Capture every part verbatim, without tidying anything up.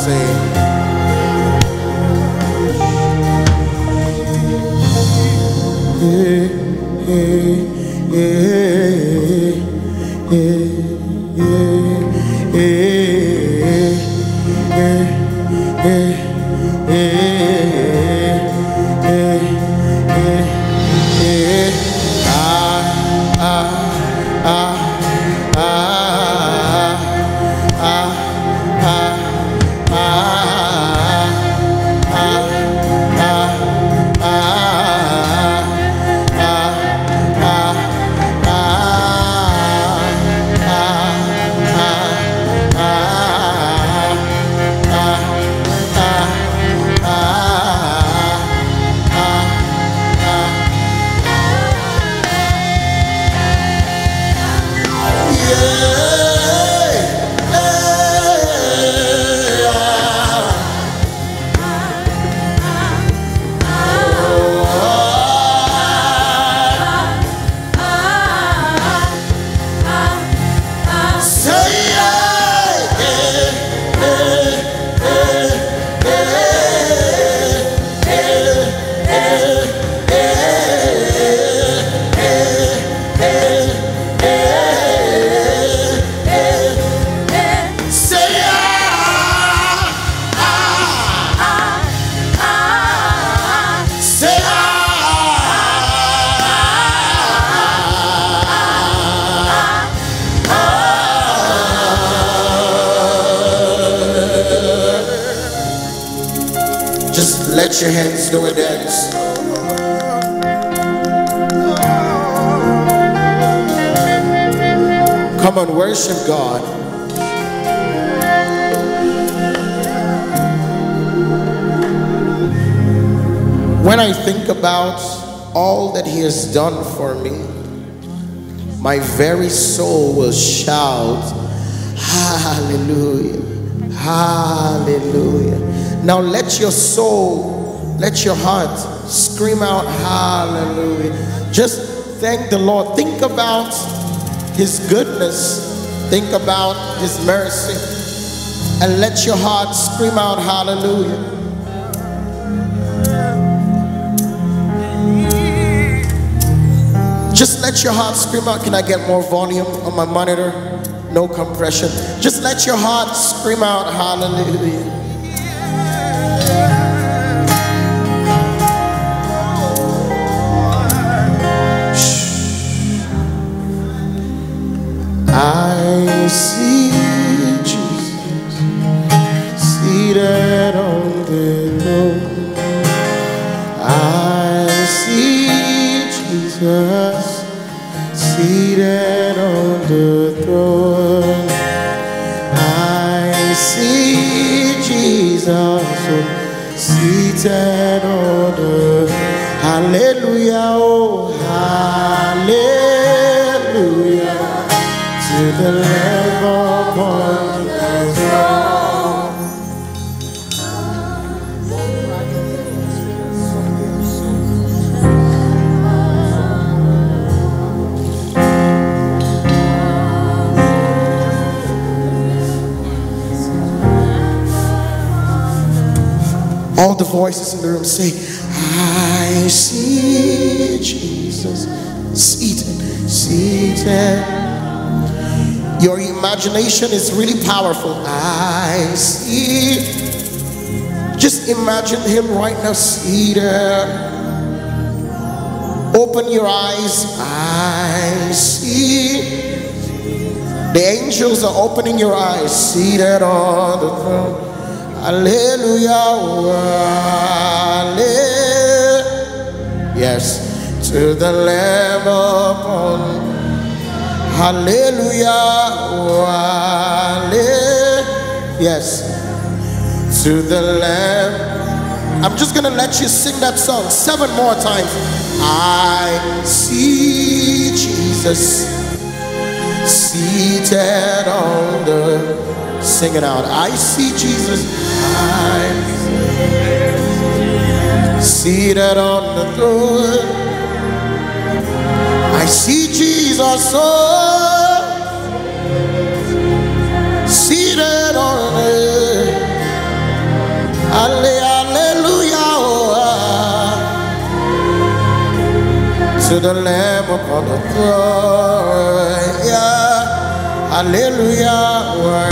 Let your hands do a dance. Come on, worship God. When I think about all that He has done for me, my very soul will shout, hallelujah, hallelujah. Now let your soul, let your heart scream out hallelujah. Just thank the Lord. Think about His goodness. Think about His mercy. And let your heart scream out hallelujah. Just let your heart scream out. Can I get more volume on my monitor? No compression. Just let your heart scream out hallelujah. I see Jesus seated on the throne. I see Jesus seated on the throne. I see Jesus seated on the hallelujah, oh hallelujah. To the Lamb upon the throne. All the voices in the room say, I see Jesus seated, seated. Your imagination is really powerful. I see. Just imagine Him right now seated. Open your eyes. I see. The angels are opening your eyes. Seated on the throne. Hallelujah. Hallelujah. Yes. To the Lamb upon. Hallelujah, hallelujah. Yes, to the Lamb. I'm just gonna let you sing that song seven more times. I see Jesus seated on the. Sing it out. I see Jesus. I seated on the throne. I see Jesus, oh, seated on it. to the Lamb upon the throne. Yeah. Hallelujah.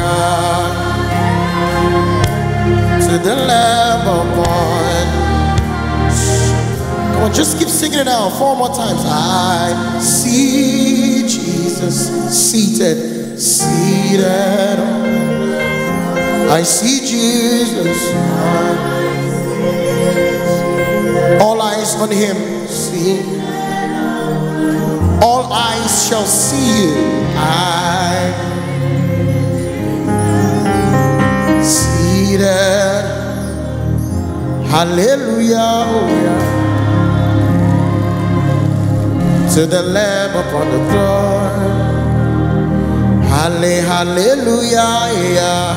To the Lamb upon. Come on, just keep singing it out four more times. I see Jesus seated, seated. I see Jesus. All eyes on him. See. All eyes shall see you. I seated. Hallelujah. To the Lamb upon the throne. Halle, hallelujah.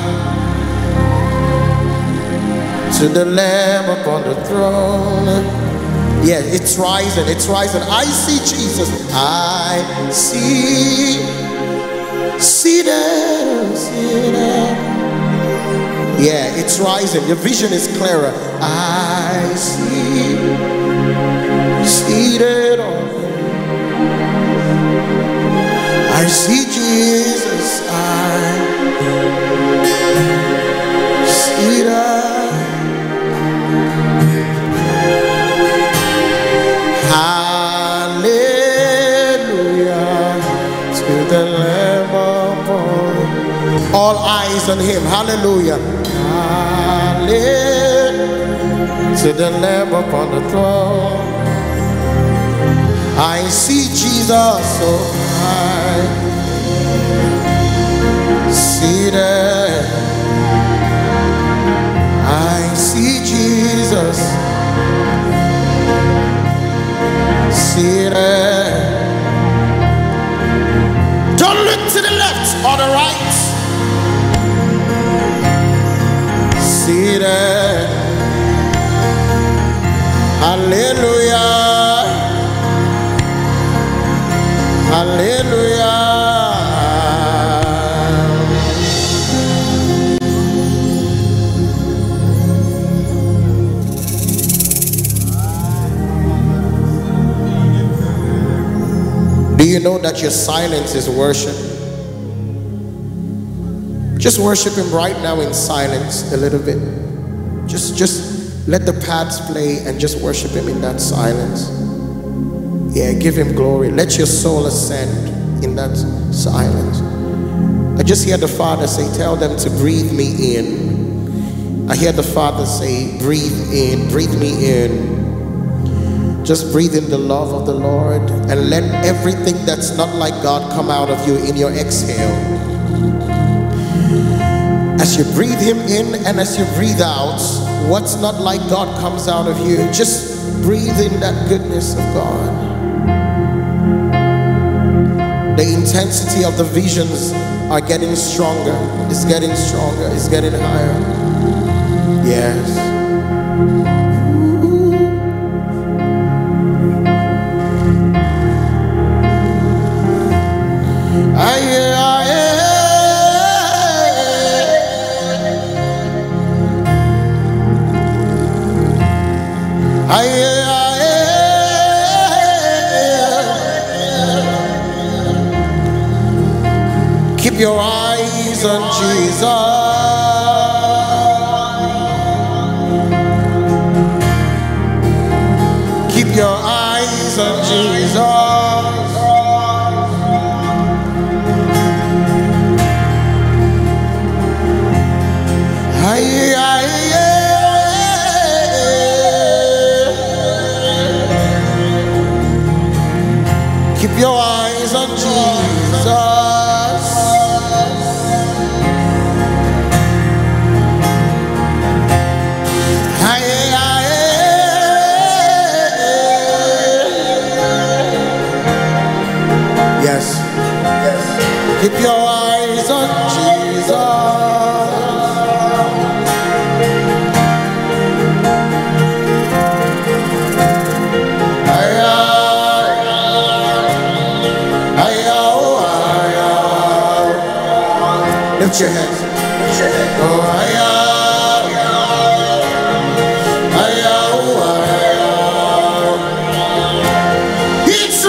To the Lamb upon the throne. Yeah, it's rising, it's rising. I see Jesus. I see. Seated, seated. Yeah, it's rising. Your vision is clearer. I see. Seated on. I see Jesus. I see that. Hallelujah to the Lamb upon. All eyes on him. Hallelujah. Hallelujah to the Lamb upon the throne. I see Jesus. So I see that. I see Jesus. See that. Don't look to the left or the right. See that. Hallelujah. Hallelujah. Do you know that your silence is worship? Just worship him right now in silence a little bit. Just, just let the pads play and just worship him in that silence. Yeah, give him glory. Let your soul ascend in that silence. I just hear the Father say, tell them to breathe me in. I hear the Father say, breathe in, breathe me in. Just breathe in the love of the Lord and let everything that's not like God come out of you in your exhale. As you breathe him in and as you breathe out, what's not like God comes out of you. Just breathe in that goodness of God. The intensity of the visions are getting stronger. It's getting stronger. It's getting higher. Yes. Aye, aye, aye, aye. Keep your eyes on Jesus. Keep your eyes on Jesus. Aye, aye, aye. Keep your eyes on Jesus. Yes, yes. Keep your eyes on Jesus. Aye, aye, aye. Lift your hands. Oh, aye, aye, aye. It's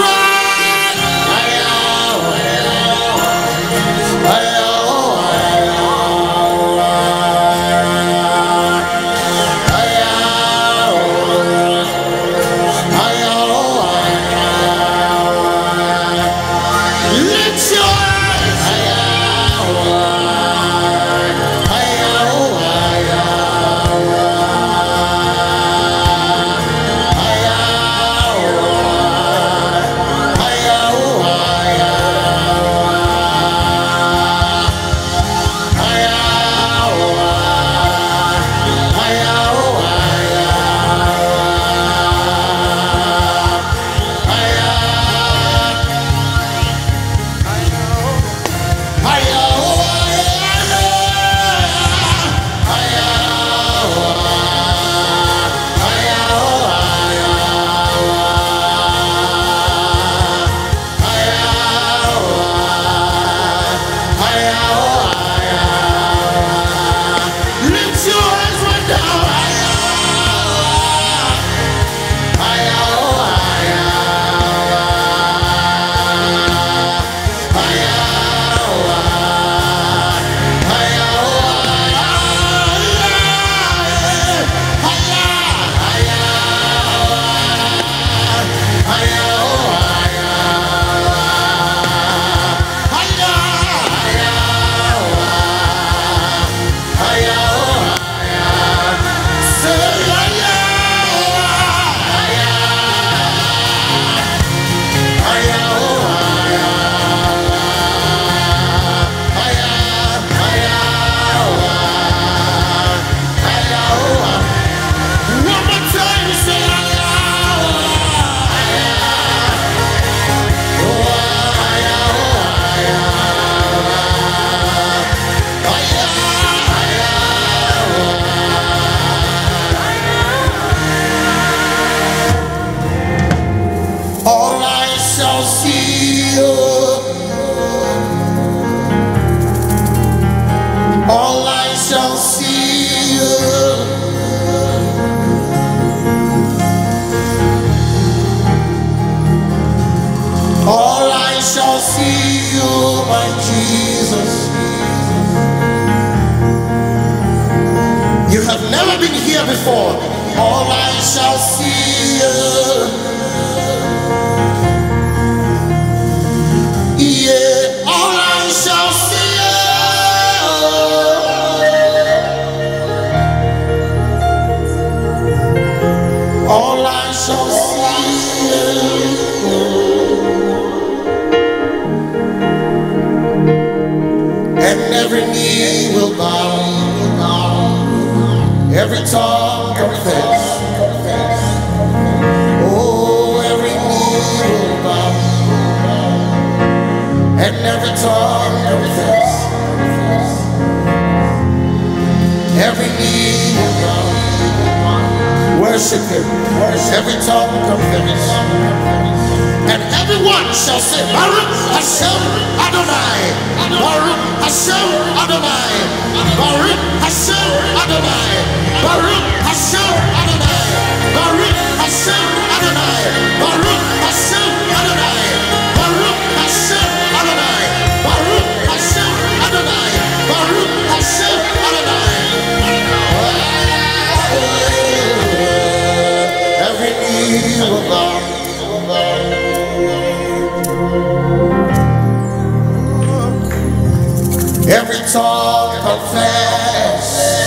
been here before. All eyes shall see you. Yeah, all eyes shall see you. All eyes shall see you. And every knee will bow, every tongue confess. Oh, every knee will bow, and every tongue confess. Every knee will bow, worship Him. Every tongue confess, and everyone shall say, Baruch Hashem Adonai. Baruch Hashem Adonai. Baruch Hashem Adonai. Baruch Hashem Adonai. Baruch Hashem Adonai. Baruch Hashem Adonai. Baruch Hashem Adonai. Baruch Hashem Adonai. Baruch Hashem Adonai. Every knee will bow. Every tongue confess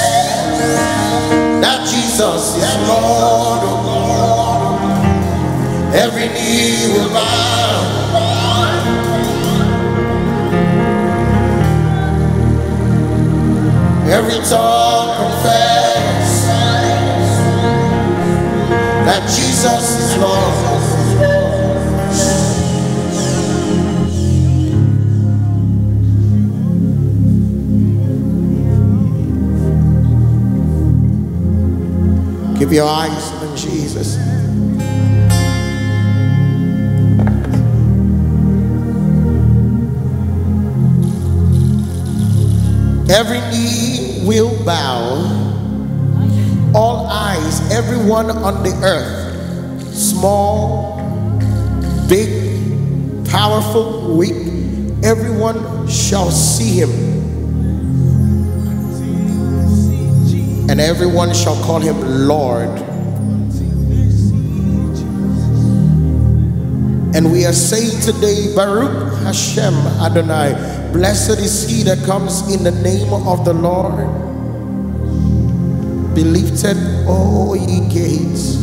that Jesus is Lord. Every knee will bow. Every tongue confess that Jesus is Lord. Keep your eyes on Jesus. Every knee will bow, all eyes, everyone on the earth, small, big, powerful, weak, everyone shall see Him. And everyone shall call Him Lord. And we are saying today, Baruch Hashem Adonai. Blessed is he that comes in the name of the Lord. Be lifted, O ye gates,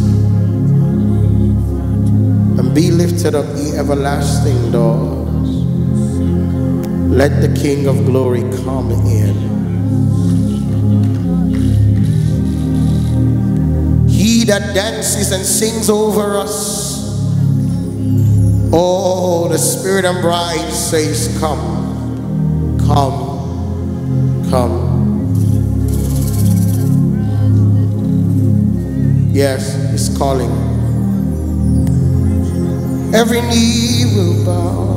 and be lifted up, ye everlasting doors. Let the King of glory come in. He that dances and sings over us. Oh, the Spirit and bride says, come, come, come. Yes, He's calling. Every knee will bow.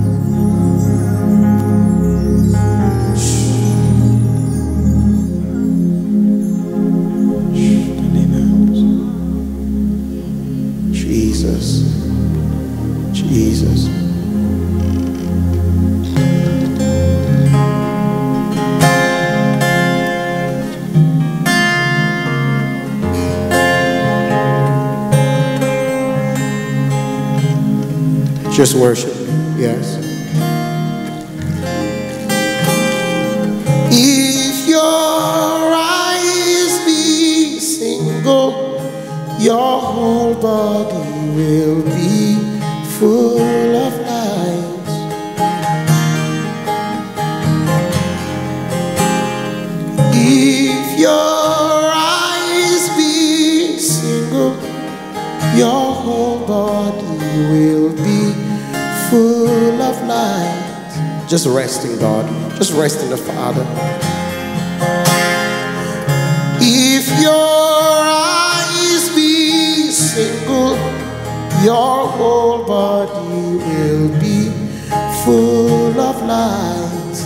Jesus, Jesus. Just worship, yes. If your eyes be single, your whole body will be full of light. If your eyes be single, your whole body will be full of light. Just rest in God. Just rest in the Father. If your eyes be single, your whole body will be full of light.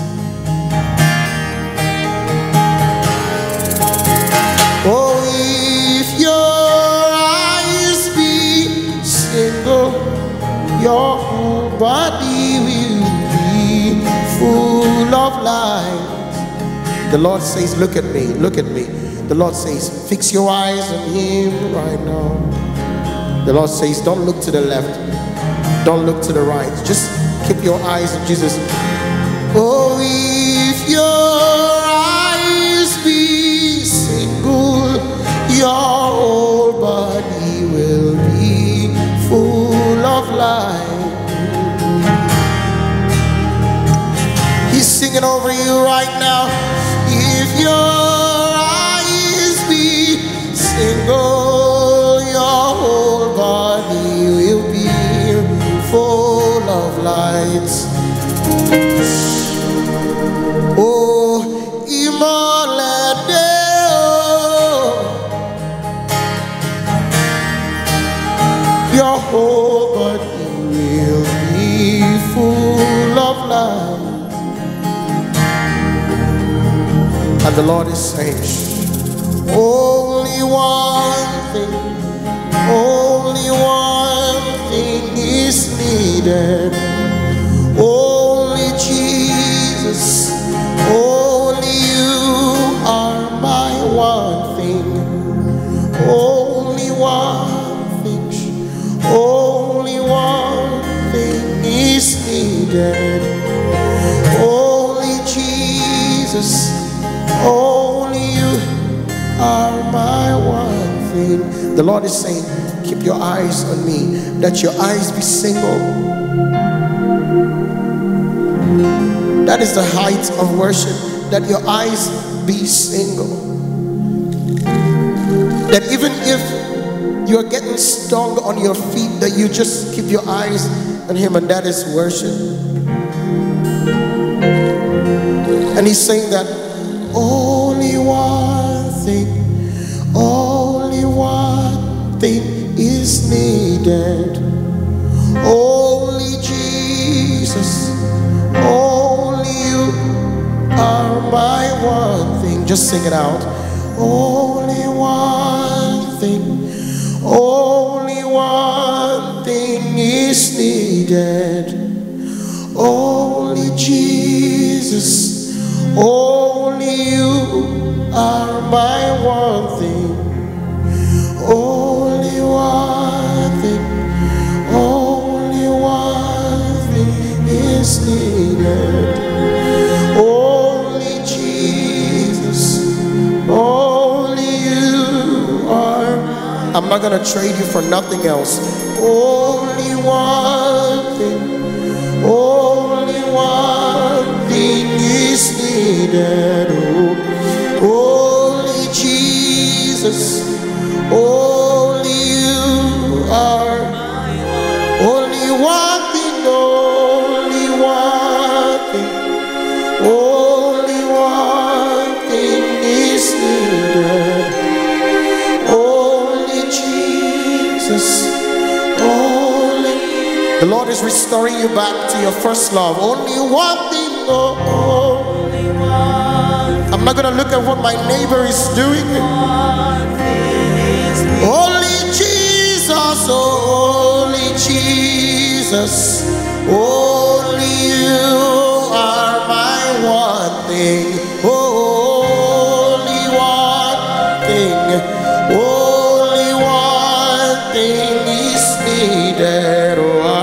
Oh, if your eyes be single, your whole body will be full of light. The Lord says, look at me, look at me. The Lord says, fix your eyes on Him right now. The Lord says, don't look to the left. Don't look to the right. Just keep your eyes on Jesus. Oh, if your eyes be single, your whole body will be full of light. He's singing over you right now. If your eyes be single, your whole body will be full of light. Oh, Imalade, your whole body will be full of light. And the Lord is saying, only one thing, only one thing is needed. Only Jesus, only you are my one thing. Only one thing, only one thing is needed. Only Jesus, only you are my one thing. The Lord is saying, keep your eyes on me. Let your eyes be single. That is the height of worship. That your eyes be single. That even if you're getting stung on your feet, that you just keep your eyes on Him, and that is worship. And He's saying that only one thing, only one thing is needed. Only Jesus, only you are my one thing. Just sing it out. Only one thing, only one thing is needed. Only Jesus, only you are my one thing. Only one thing, only one thing is needed. Only Jesus, only you are. I'm not gonna trade you for nothing else. Only one thing, only one thing is needed. Oh, only Jesus, only you are. Only one thing, only one thing, only one thing is needed. Only Jesus, only. The Lord is restoring you back to your first love. Only one thing, oh. I'm not gonna look at what my neighbor is doing. Only Jesus, only Jesus, only you are my one thing. Only one thing, only one thing is needed.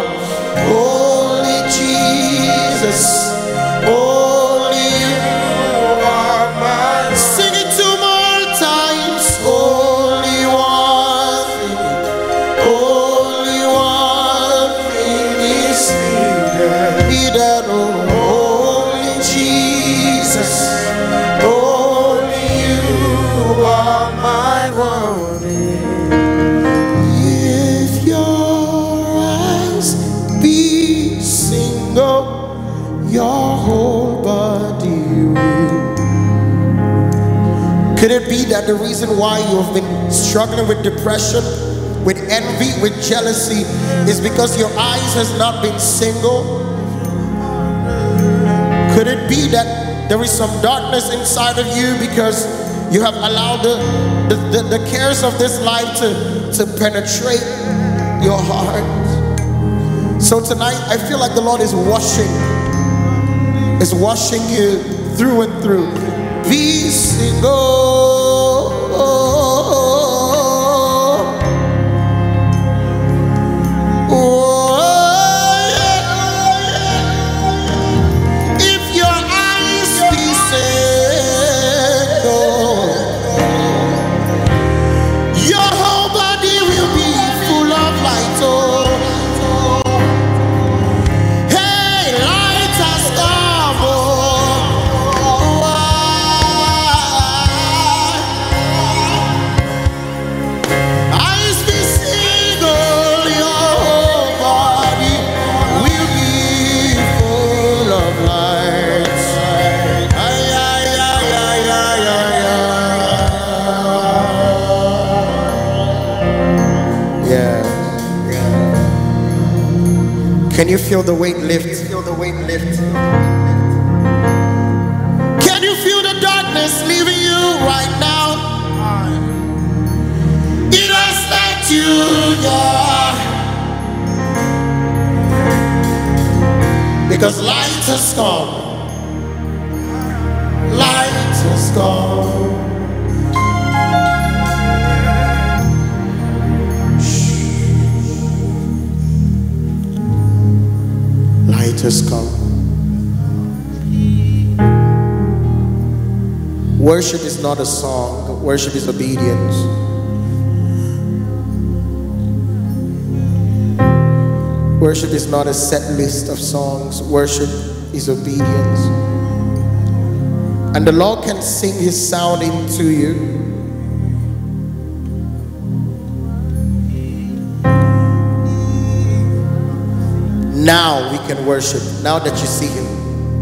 Only Jesus, only you are my. Sing it two more times. Only one thing, only one thing is needed. Needed. Only Jesus, only you are my one thing. If your eyes be single, your whole body will. Could it be that the reason why you have been struggling with depression, with envy, with jealousy, is because your eyes has not been single? Could it be that there is some darkness inside of you because you have allowed the, the, the, the cares of this life to, to penetrate your heart? So tonight, I feel like the Lord is washing, is washing you through and through. Be single. Can you feel the weight lift? Feel the weight lift. Can you feel the darkness leaving you right now? It has left you, yeah. Because light has come. Light has come. Light has come. Worship is not a song. Worship is obedience. Worship is not a set list of songs. Worship is obedience. And the Lord can sing His sound into you. Now we can worship. Now that you see Him.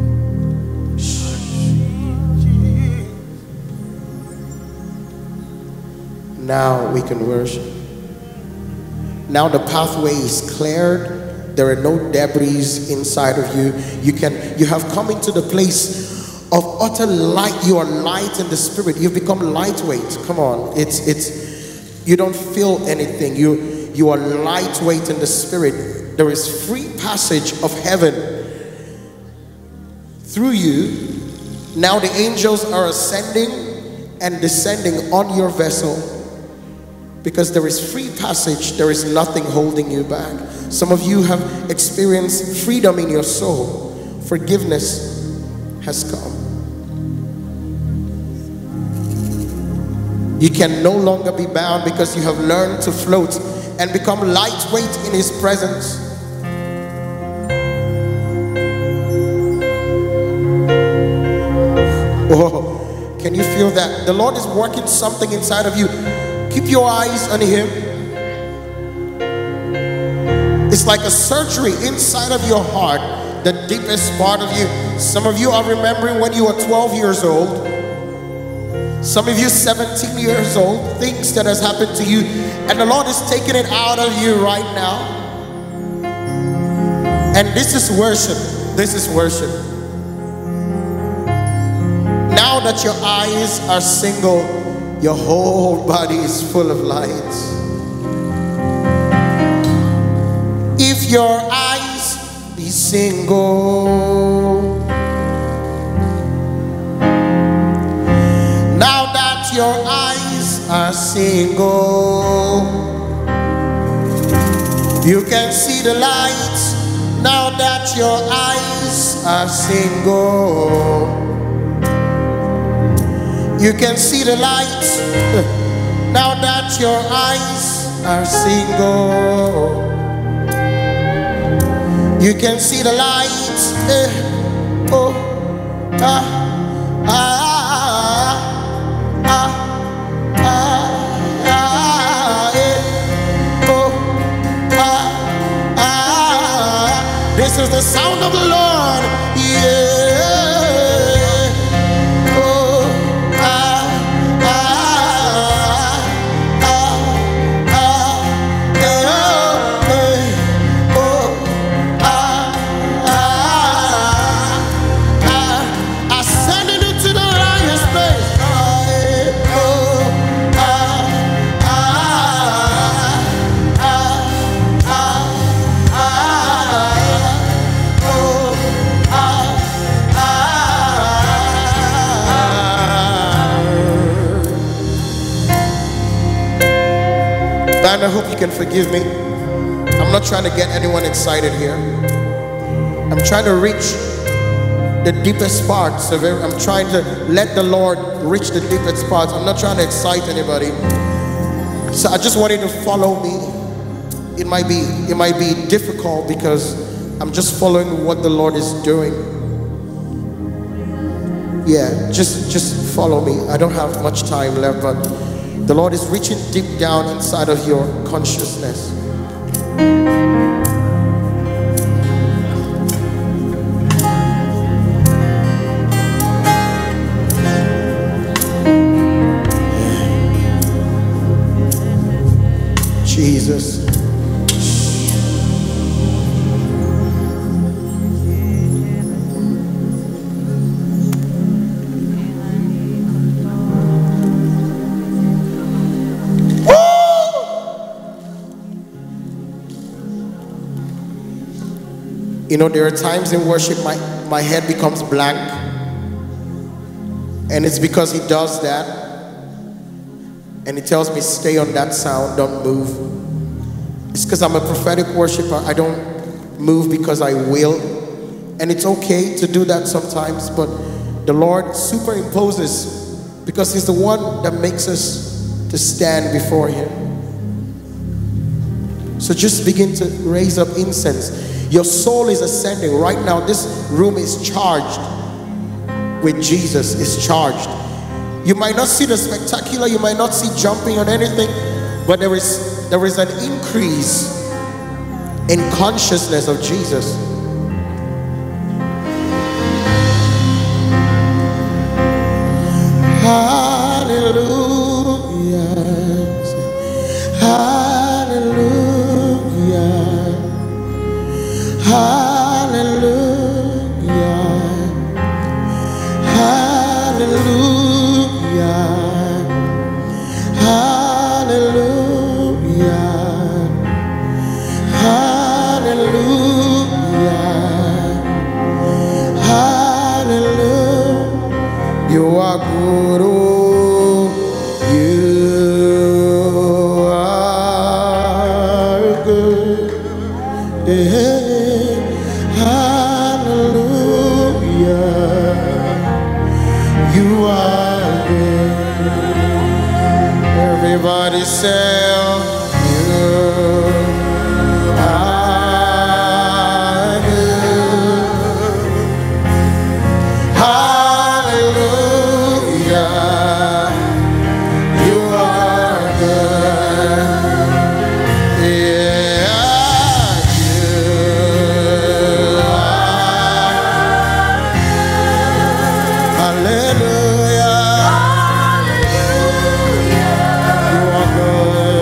Now we can worship. Now the pathway is cleared. There are no debris inside of you. You can, you have come into the place of utter light. You are light in the spirit. You've become lightweight. Come on. It's, it's, you don't feel anything. You, you are lightweight in the spirit. There is free passage of heaven through you. Now the angels are ascending and descending on your vessel because there is free passage. There is nothing holding you back. Some of you have experienced freedom in your soul. Forgiveness has come. You can no longer be bound because you have learned to float and become lightweight in His presence. Oh, can you feel that? The Lord is working something inside of you. Keep your eyes on Him. It's like a surgery inside of your heart, the deepest part of you. Some of you are remembering when you were twelve years old. Some of you seventeen years old, things that has happened to you, and the Lord is taking it out of you right now. And this is worship. This is worship. Now that your eyes are single, your whole body is full of light. If your eyes be single, now that your eyes are single, you can see the light. Now that your eyes are single, you can see the light. Now that your eyes are single, you can see the light. Eh, oh, ah, ah, ah, ah, ah, eh, oh, ah, ah. This is the sound of the Lord. Yeah. And I hope you can forgive me. I'm not trying to get anyone excited here. I'm trying to reach the deepest parts of it. I'm trying to let the Lord reach the deepest parts. I'm not trying to excite anybody. So I just want you to follow me. It might be, it might be difficult because I'm just following what the Lord is doing. Yeah, just, just follow me. I don't have much time left, but the Lord is reaching deep down inside of your consciousness. Jesus. You know, there are times in worship my, my head becomes blank. And it's because he does that. And he tells me, stay on that sound, don't move. It's because I'm a prophetic worshiper. I don't move because I will. And it's okay to do that sometimes, but the Lord superimposes because he's the one that makes us to stand before him. So just begin to raise up incense. Your soul is ascending. Right now, this room is charged with Jesus, is charged. You might not see the spectacular, you might not see jumping on anything, but there is, there is an increase in consciousness of Jesus. Hallelujah. Hallelujah. Hallelujah. Hallelujah. Hallelujah. Hallelujah. Hallelujah. You are good. Oh, you are good. Yeah. Hallelujah. You are good. Everybody say, you are good. Hallelujah. You are good. Yeah, you are. Hallelujah. You are good.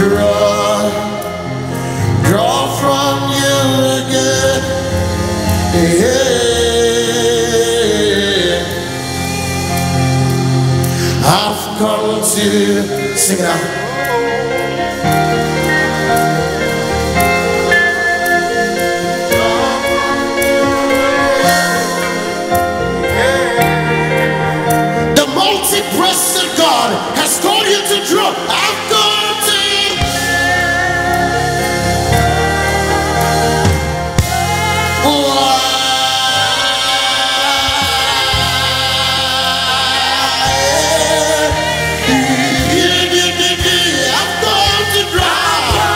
draw, draw from you again. Yeah. I've come to sing it out. Multi-breasted God has called you to draw. I've come to I've come to draw.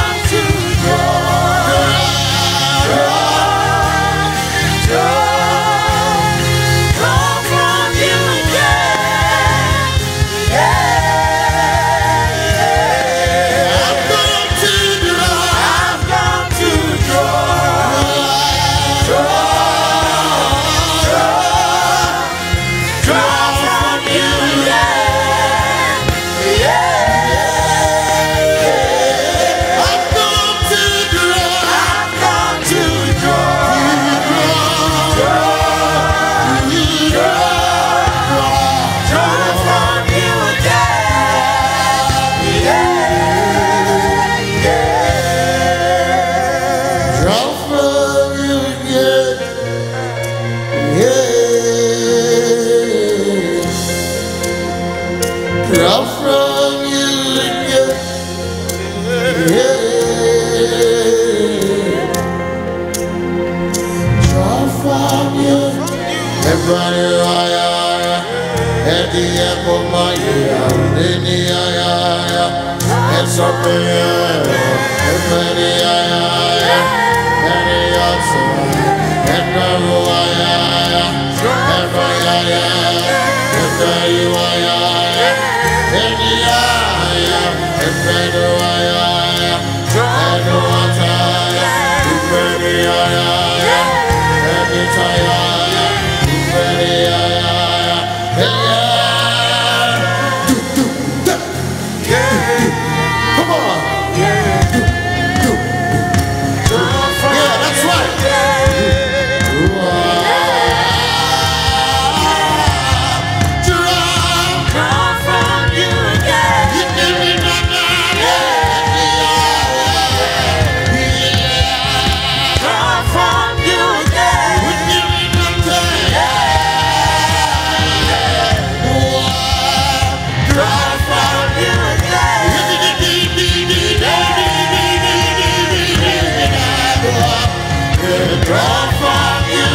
Draw from you again. Yeah. Draw from you. Everybody, I, and the apple, my ear, and the eye, and something, everybody, I, and the outside, and the royal, everybody, everybody, I. And the eye, and the eye, and the water, and the eye, and the tire, and the eye, come on, yeah, that's right. Draw from you,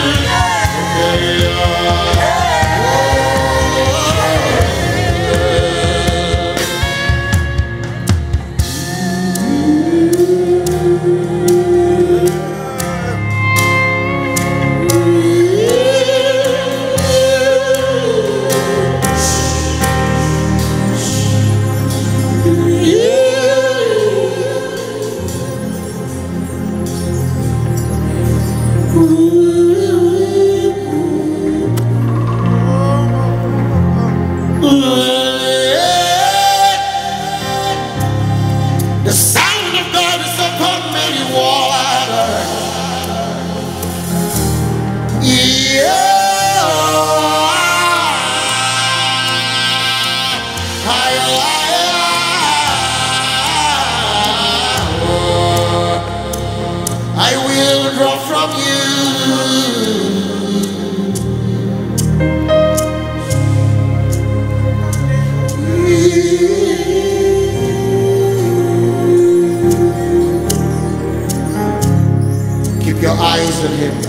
the sound of God is upon many waters. Yeah. I will draw from you. Keep your eyes on him.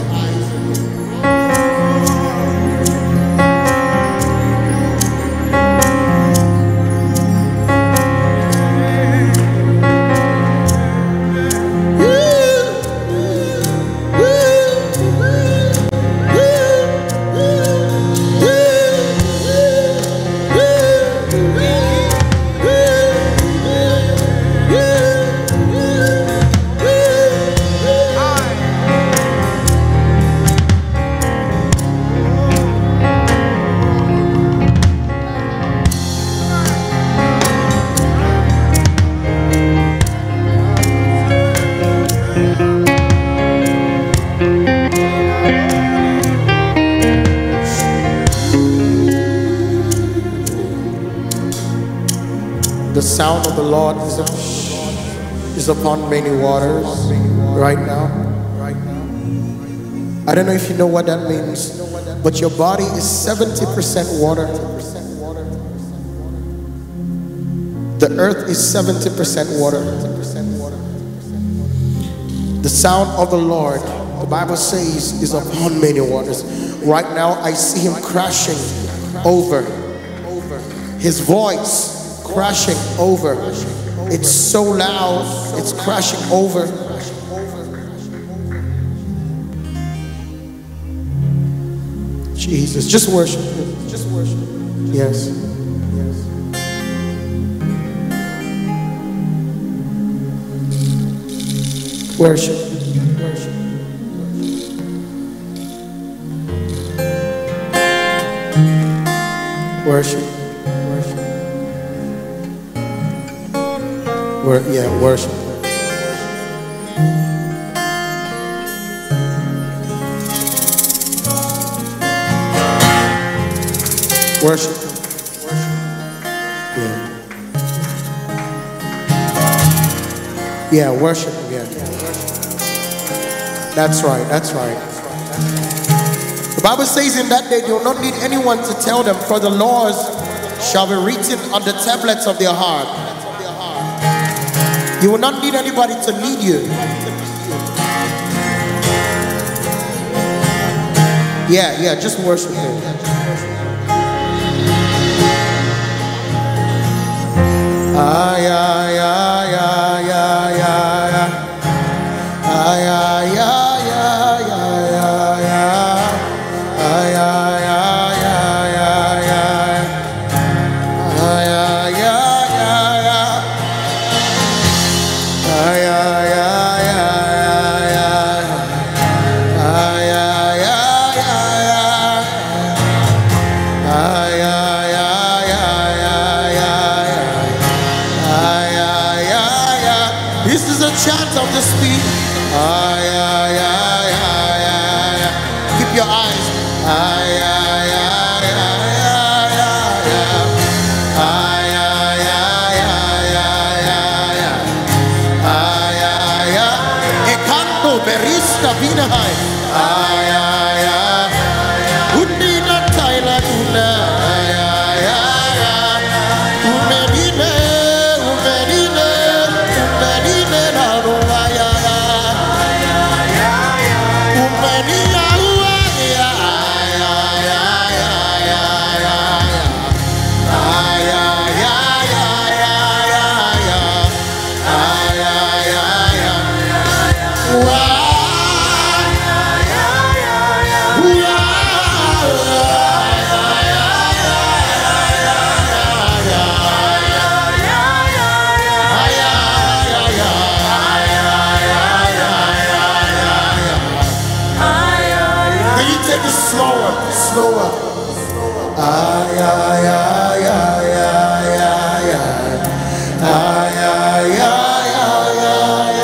sound of the Lord is, is upon many waters right now. I don't know if you know what that means, but your body is seventy percent water. The earth is seventy percent water. The sound of the Lord, the Bible says, is upon many waters. Right now, I see him crashing over. His voice crashing over. It's so loud, it's crashing over. Jesus, just worship him. Just worship him. Yes. Yes. Worship. Worship. Worship. Worship. Wor- yeah, worship. Worship. Yeah. Yeah, worship. Yeah. That's right. That's right. The Bible says in that day they will not need anyone to tell them, for the laws shall be written on the tablets of their heart. You will not need anybody to lead you. Yeah, yeah, just worship him. Ay, ay, ay, ay, ay, ay, ay, ay, ay. This is a chant of the Spirit. Ay, ay, ay, ay, ay, ay. Keep your eyes. Ay, ay, ay, ay, ay, ay, ay, ay, ay, ay, ay, ay, ay, ay. Ekanto berista binahai. Ay, ay, ay. Undina taila una. Ay, ay, ay, ay. Umedine, umedine. Slower, slower. Ay, ay, ay, ay, ay, ay, ay. Ay, ay, ay, ay, ay,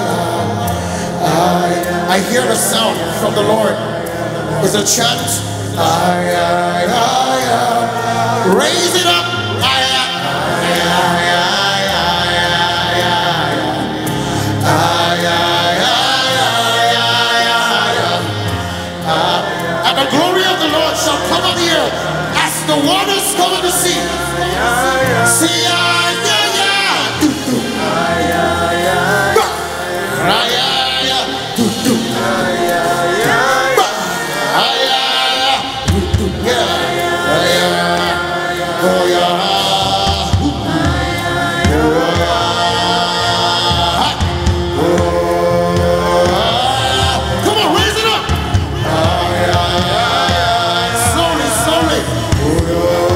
ay. I hear the sound from the Lord. It's a chant. Ay, ay, ay, ay. Raise it up. Ay, ay, ay, ay, ay, ay, ay. Ay, ay, ay, ay, ay, ay. And the glory of the Lord shall cover the earth as the waters cover the sea. See, yeah, yeah, yeah. Do, do. Yeah, yeah, yeah. Yeah, yeah. Do, do. Yeah, yeah, yeah. Yeah, yeah. Do, do. Yeah, yeah. Oh, yeah. Come on, raise it up. Slowly, slowly.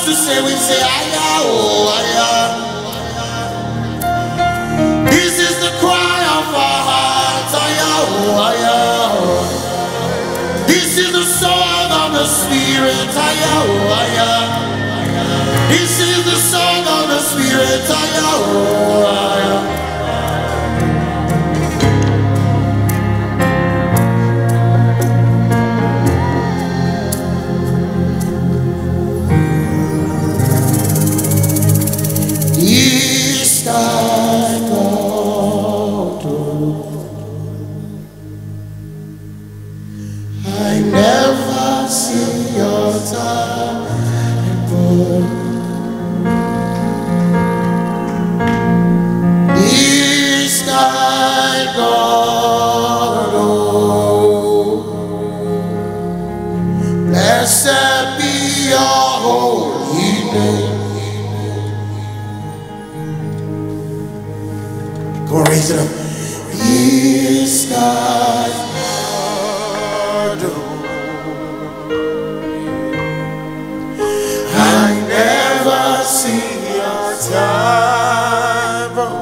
to say, we say, Aya, oh, Aya. This is the cry of our hearts, Aya, oh, Aya. This is the song of the Spirit, Aya, oh, Aya. This is the song of the Spirit, Aya, oh, Aya. I never see your time. This night, God, oh, blessed be your holy name. Go on, raise it up. This night, God, oh, I never see your time. Oh,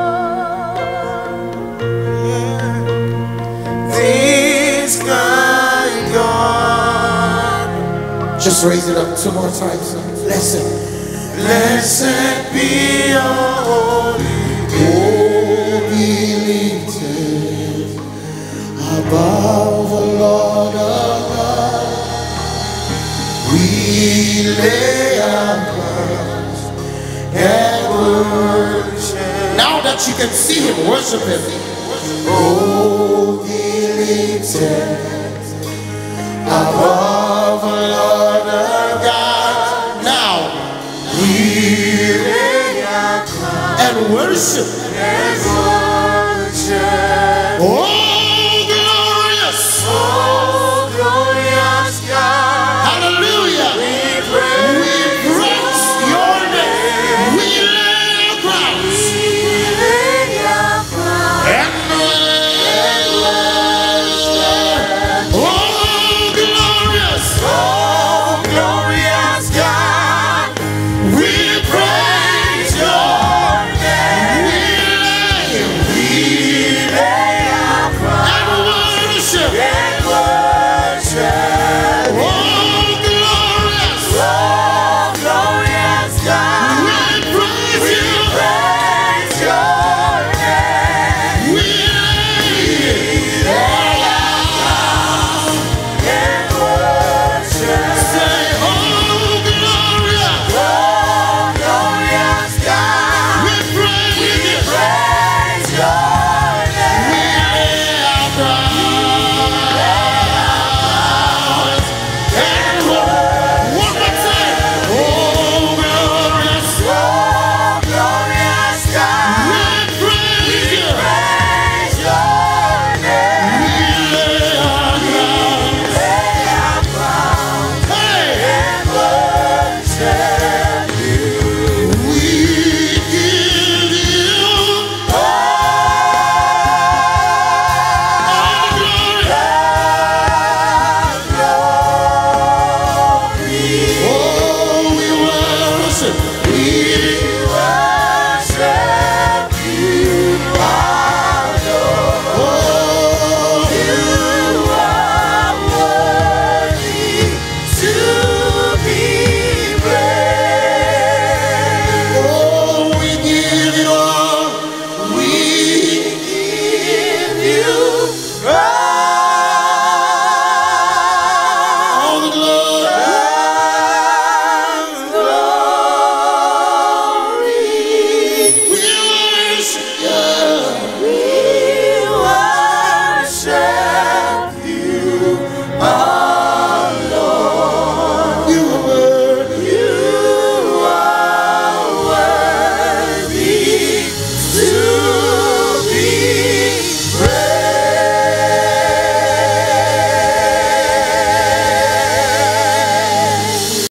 this kind God. Just raise it up two more times. Blessed, blessed be your holy name. Above the Lord above, we lay our crowns and worship. Now that you can see him, worship him. Oh, be lifted above the Lord of God. Now we lay our crowns and worship. And worship. Oh,